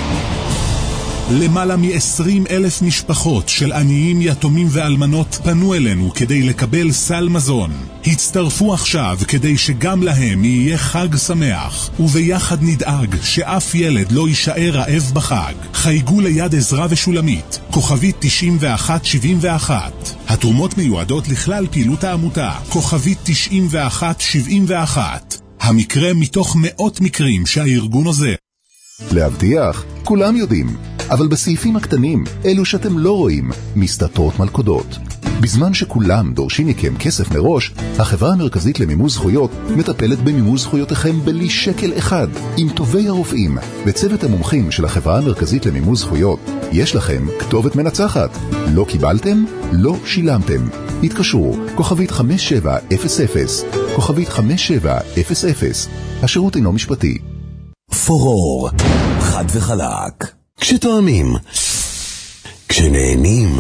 למעלה מ-20,000 משפחות של עניים, יתומים ואלמנות פנו אלינו כדי לקבל סל מזון. הצטרפו עכשיו כדי שגם להם יהיה חג שמח, וביחד נדאג שאף ילד לא יישאר רעב בחג. חייגו ליד עזרא ושולמית, כוכבית 9171. התרומות מיועדות לכלל פעילות העמותה, כוכבית 9171. המקרה מתוך מאות מקרים שהארגון עוזר. להבטיח, כולם יודעים, אבל בסעיפים הקטנים, אלו שאתם לא רואים, מסתתרות מלכודות. בזמן שכולם דורשים מכם כסף מראש, החברה המרכזית למימוש זכויות מטפלת במימוש זכויותיכם בלי שקל אחד. עם טובי הרופאים וצוות המומחים של החברה המרכזית למימוש זכויות, יש לכם כתובת מנצחת. לא קיבלתם? לא שילמתם. התקשרו, כוכבית 5700, כוכבית 5700. השירות אינו משפטי. פורור, חד וחלק. כשתואמים, כשנהנים,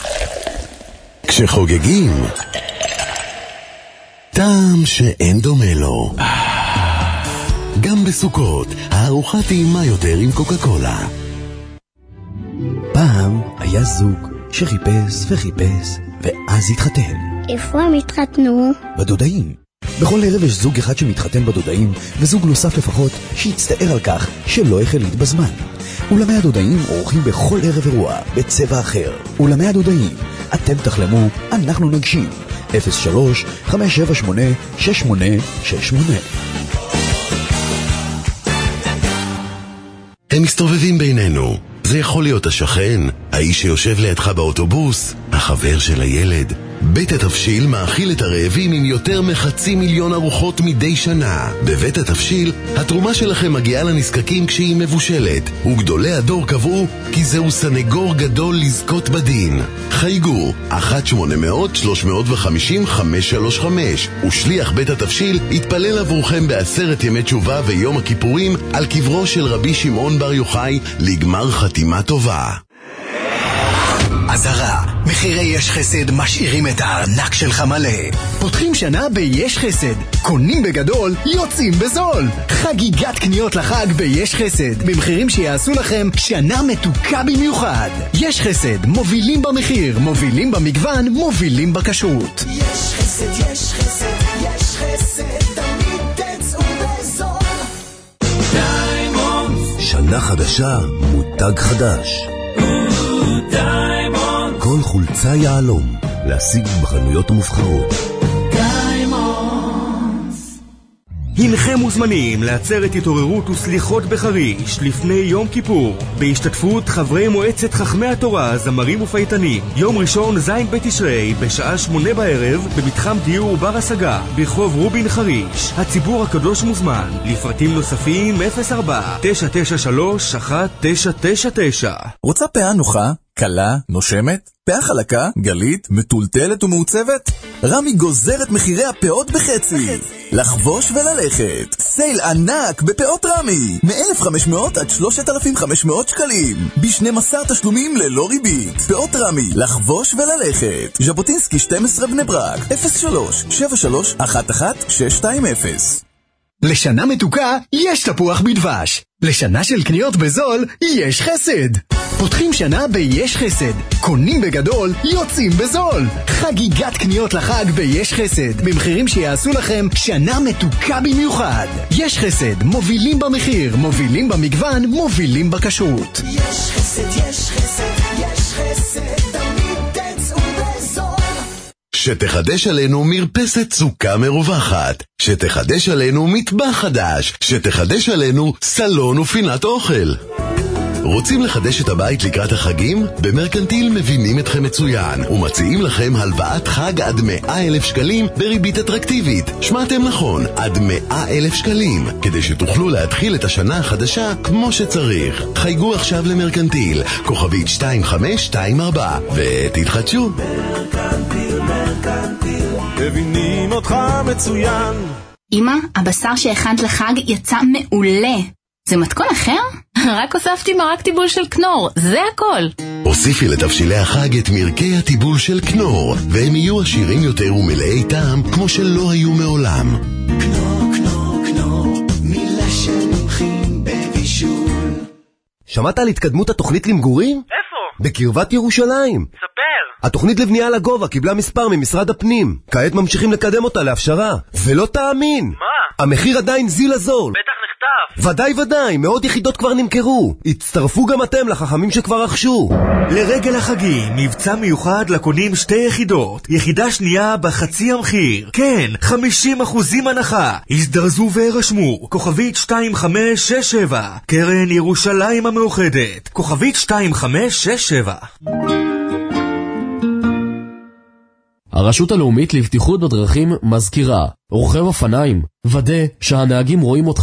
כשחוגגים, טעם שאין דומה לו. גם בסוכות, הארוחה טעימה יותר עם קוקה קולה. פעם היה זוג שחיפש וחיפש, ואז התחתן. איפה הם התחתנו? בדודאים. בכל ערב יש זוג אחד שמתחתן בדודאים, וזוג נוסף לפחות שיצטער על כך שלא החליט בזמן. אולמי הדודאים עורכים בכל ערב אירוע בצבע אחר. אולמי הדודאים, אתם תחלמו, אנחנו נגשים. 03-578-6868. הם מסתובבים בינינו. זה יכול להיות השכן, האיש שיושב לידך באוטובוס, החבר של הילד. בית התבשיל מאכיל את הרעבים עם יותר מ500,000 ארוחות מדי שנה. בבית התבשיל, התרומה שלכם מגיעה לנזקקים כשהיא מבושלת, וגדולי הדור קבעו כי זהו סנגור גדול לזכות בדין. חייגו 1-800-350-535, ושליח בית התבשיל יתפלל עבורכם ב10 ימי תשובה ויום הכיפורים על קברו של רבי שמעון בר יוחאי לגמר חתימה טובה. עזרה, מחירי יש חסד משאירים את הארנק שלך מלא. פותחים שנה ביש חסד, קונים בגדול, יוצאים בזול. חגיגת קניות לחג ביש חסד, במחירים שיעשו לכם שנה מתוקה במיוחד. יש חסד, מובילים במחיר, מובילים במגוון, מובילים בכשרות. יש חסד, יש חסד, יש חסד, תמיד תצאו בזול. דיימונדס, שנה חדשה, מותג חדש. כל חולצה יעלום, להשיג בחנויות המובחרות. הנכם מוזמנים לעצרת התעוררות וסליחות בחריש לפני יום כיפור, בהשתתפות חברי מועצת חכמי התורה, זמרים ופייטנים. יום ראשון ז' בתשרי בשעה 8 בערב במתחם דיור בר השגה ברחוב רובין חריש. הציבור הקדוש מוזמן. לפרטים נוספים 04-993-1999. רוצה פאה נוחה? קלה, נושמת? פאה חלקה, גלית, מטולטלת ומעוצבת? רמי גוזרת מחירי הפאות בחצי. לחבוש וללכת. סייל ענק בפאות רמי. מ-1,500 עד 3,500 שקלים. ב-12 תשלומים ללא ריבית. פאות רמי, לחבוש וללכת. ז'בוטינסקי 12 בני ברק. 03-7311-620. לשנה מתוקה יש תפוח בדבש. לשנה של קניות בזול יש חסד. פותחים שנה ביש חסד, קונים בגדול, יוצאים בזול. חגיגת קניות לחג ביש חסד, במחירים שיעשו לכם שנה מתוקה במיוחד. יש חסד, מובילים במחיר, מובילים במגוון, מובילים בכשרות. יש חסד, יש חסד, יש חסד, תמיד תצאו בזול. שתחדש עלינו מרפסת סוכה מרווחת, שתחדש עלינו מטבח חדש, שתחדש עלינו סלון ופינת אוכל. רוצים לחדש את הבית לקראת החגים? במרקנטיל מבינים אתכם מצוין ומציעים לכם הלוואת חג עד 100,000 שקלים בריבית אטרקטיבית. שמעתם נכון, עד 100,000 שקלים, כדי שתוכלו להתחיל את השנה החדשה כמו שצריך. חייגו עכשיו למרקנטיל, כוכבית 2524, ותתחדשו. מרקנטיל, מבינים אותך מצוין. אמא, הבשר שהכנת לחג יצא מעולה. זה מתכון אחר? רק הוספתי מרק טיבול של כנור, זה הכל. הוסיפי לתבשילי החג את מרקי הטיבול של כנור, והם יהיו עשירים יותר ומלאי טעם כמו שלא היו מעולם. כנור, כנור, כנור, מילה של מומחים בבישול. שמעת על התקדמות התוכנית למגורים? איפה? בקרבת ירושלים. ספר. התוכנית לבנייה לגובה קיבלה מספר ממשרד הפנים. כעת ממשיכים לקדם אותה להפשרה. ולא תאמין. מה? המחיר עדיין זיל הזול. בטח נכתב. ודאי, מאות יחידות כבר נמכרו. הצטרפו גם אתם לחכמים שכבר רכשו. לרגל החגים, מבצע מיוחד לקונים 2 יחידות. יחידה שנייה בחצי המחיר. כן, 50% הנחה. הזדרזו והירשמו. כוכבית 2567. קרן ירושלים המאוחדת. כוכבית 2567. הרשות הלאומית לבטיחות בדרכים מזכירה, רוכב אופניים, ודא שהנהגים רואים אותך.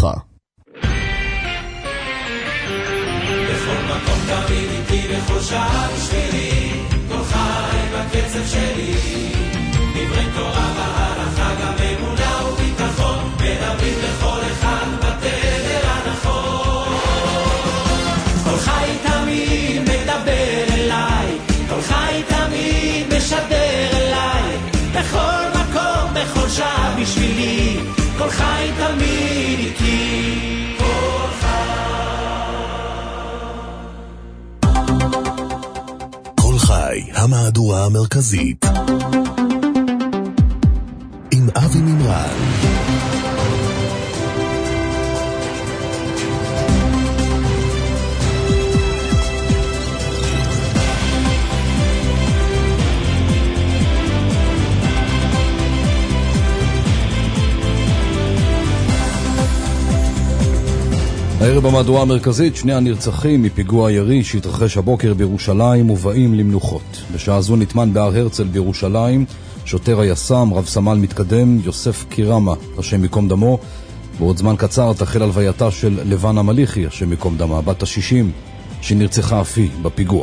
בכל מקום תמיד איתי בכל שעה בשבילי, כל חי בקצב שלי, דברי תורה והלכה גם אמונה וביטחון, מדברים לכל אחד בתדר הנכון. כל חי תמיד מדבר אליי, כל חי תמיד משדר אליי, בכל מקום בכל שעה בשבילי, כל חי תמיד איתי. כל חי, המהדורה המרכזית. עם אבי מימרן. הערב במהדורה המרכזית, שני הנרצחים מפיגוע ירי שהתרחש הבוקר בירושלים מובאים למנוחות. בשעה זו נטמן בהר הרצל בירושלים שוטר היס"מ, רב סמל מתקדם יוסף קירמה, השם מקום דמו. בעוד זמן קצר תחל הלווייתה של לבנה מליחי, השם מקום דמה, בת ה-60, שנרצחה אף היא בפיגוע.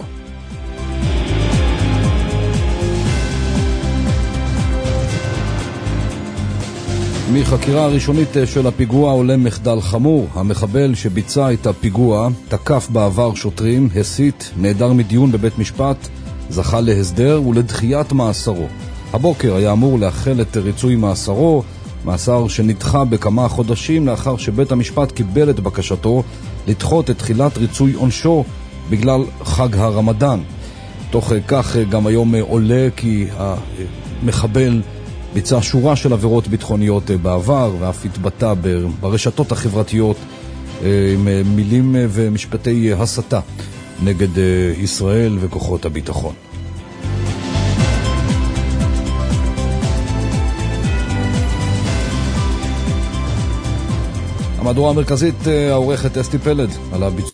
מחקירה הראשונית של הפיגוע עולה מחדל חמור. המחבל שביצע את הפיגוע תקף בעבר שוטרים, הסית, נעדר מדיון בבית משפט, זכה להסדר ולדחיית מאסרו. הבוקר היה אמור לאחל את ריצוי מאסרו, מאסר שנדחה בכמה חודשים לאחר שבית המשפט קיבל את בקשתו לדחות את תחילת ריצוי עונשו בגלל חג הרמדאן. תוך כך גם היום עולה כי המחבל ביצע שורה של עבירות ביטחוניות בעבר ואף התבטא ברשתות החברתיות עם מילים ומשפטי הסתה נגד ישראל וכוחות הביטחון. המהדורה המרכזית, העורכת אסתי פלד, על הביצוע